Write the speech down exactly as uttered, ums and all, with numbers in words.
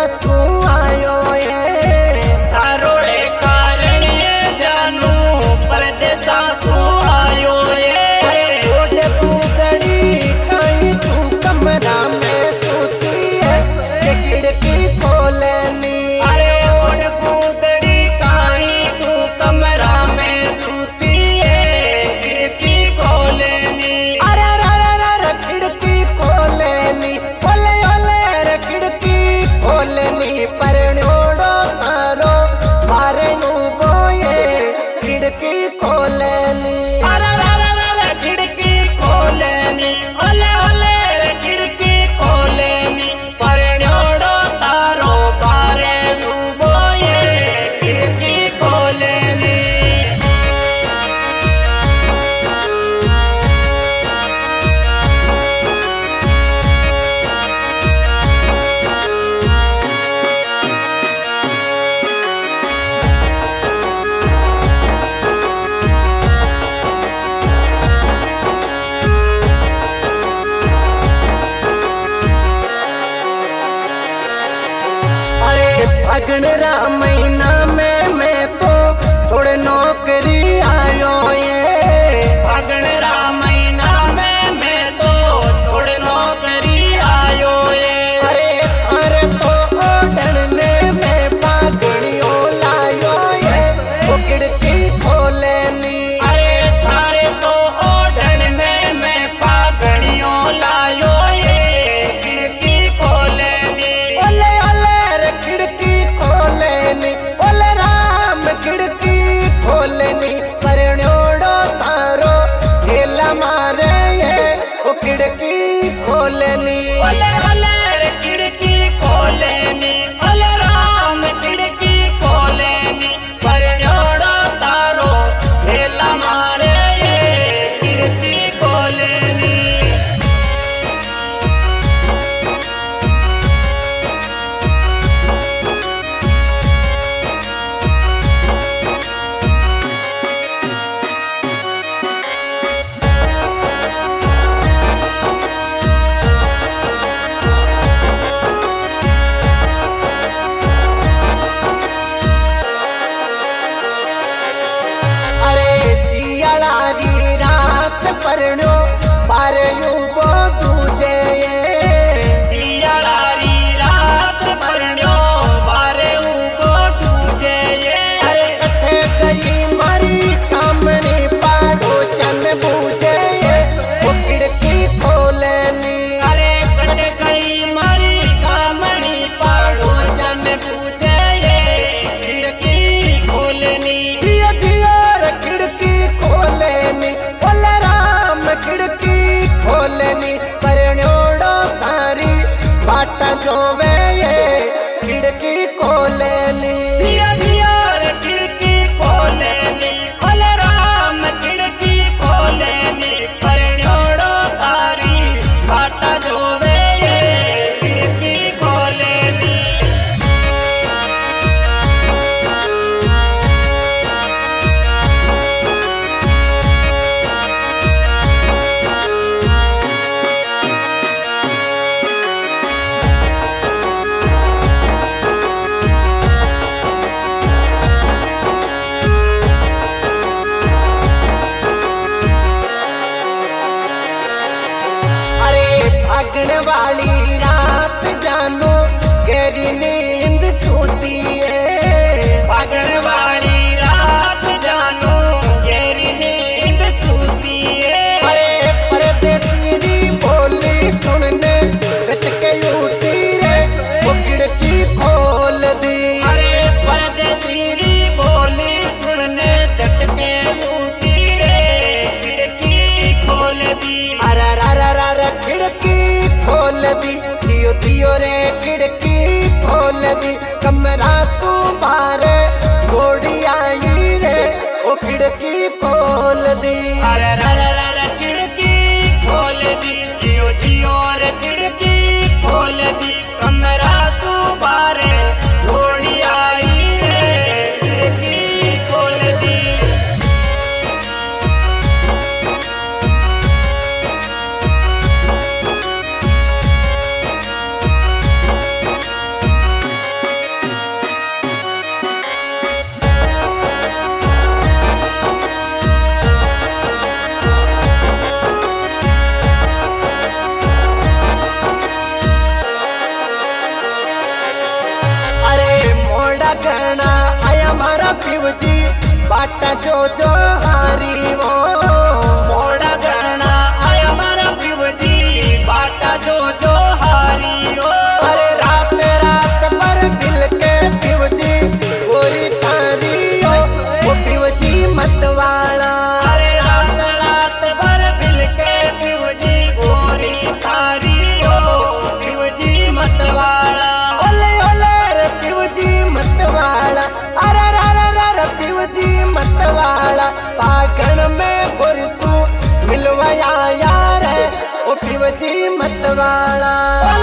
सासू आयो ये तारोड़े कारण ये जानू परदेस सासू आयो ये ओढ़ कूदड़ी कहीं तू कमरा में सूती है के खिड़की खोलनी अरे ओढ़ कूदड़ी कहीं तू कमरा में सूती है खिड़की खोलनी अरे रे रे रे खिड़की खोलनी ओले ओले रे खिड़की खोलनी पर ओढ़ो तारो मारे नू बोए खिड़की खोलनी अरे रे रे रे खिड़की खोलनी ओले ओले रे खिड़की खोलनी पर ओढ़ो तारो मारे नू बोए खिड़की खोलनी फागण रा महीना में मैं तो छोड़ नौकरी आयो ये फागण रा महीना में मैं तो छोड़ नौकरी आयो ये अरे अरे तो ओढ़ने में फागणियों लायो ये वो खिड़की खोलनी अरे थारे तो ओढ़ने में फागणियों लायो ये खिड़की खोलनी ओले ओले रे खिड़की खोलनी ओले राम खिड़की खोलनी परण्योड़ो तारो खेला मारे ये वो खिड़की खोलनी ओले ओले रे खिड़की खोलनी ओले राम खिड़की खोलनी परण्योड़ो तारो खेला मारे ये खिड़की खोलनी अरे सियाड़ी रात परण्यो बारे युबो तुझे ये सियाड़ी रात परण्यो बारे युबो तुझे ये अरे कथे गई मारी सामने पाड़ोशन बूझे ये वो खिड़की खोलनी अरे कथे गई मारी सामने पाड़ोशन बूझे ये खिड़की खोलनी जियो जियो रे खिड़की खोलनी ओले राम खिड़की खोलनी परण्योड़ो तारी बाटा जोवे ये खिड़की खोलनी जियो जियो रे खिड़की खोलनी ओले राम खिड़की खोलनी परण्योड़ो तारी बाटा जोवे ये खिड़की खोलनी अरे फागण वाली रात जानो गहरी नींद सोती है फागण वाली रात जानो गहरी नींद सोती है अरे परदेसी री बोली सुनने झटके उठी रे वो खिड़की खोल दी अरे परदेसी री बोली सुनने झटके उठी रे खिड़की खोल दी अरे रा रा रा रा खिड़की खोल दी जियो जियो रे खिड़की खोल दी कमरा तू बारे घोड़ी आई रे वो खिड़की खोल दी अरे रा रा रा रा खिड़की खोल दी जियो जियो रे खिड़की खोल दी कमरा तू बारे घोड़ी आई रे खिड़की खोल दी गणा आया मारा पिवजी बाटा जो जो हारी वो मोड़ा गणा आया मारा पिवजी बाटा जो जो हारी वो अरे रात रात पर बिल के पिवजी गोरी तारी ओ वो पिवजी मतवाला अरे रात रात पर बिल के पिवजी गोरी तारी ओ पिवजी मतवाला ओले ओले रे पिवजी मतवाला अरे रे रे रे पिवजी मतवाला पागण में पुरसू मिलवाया यार ओ पिवजी मतवाला।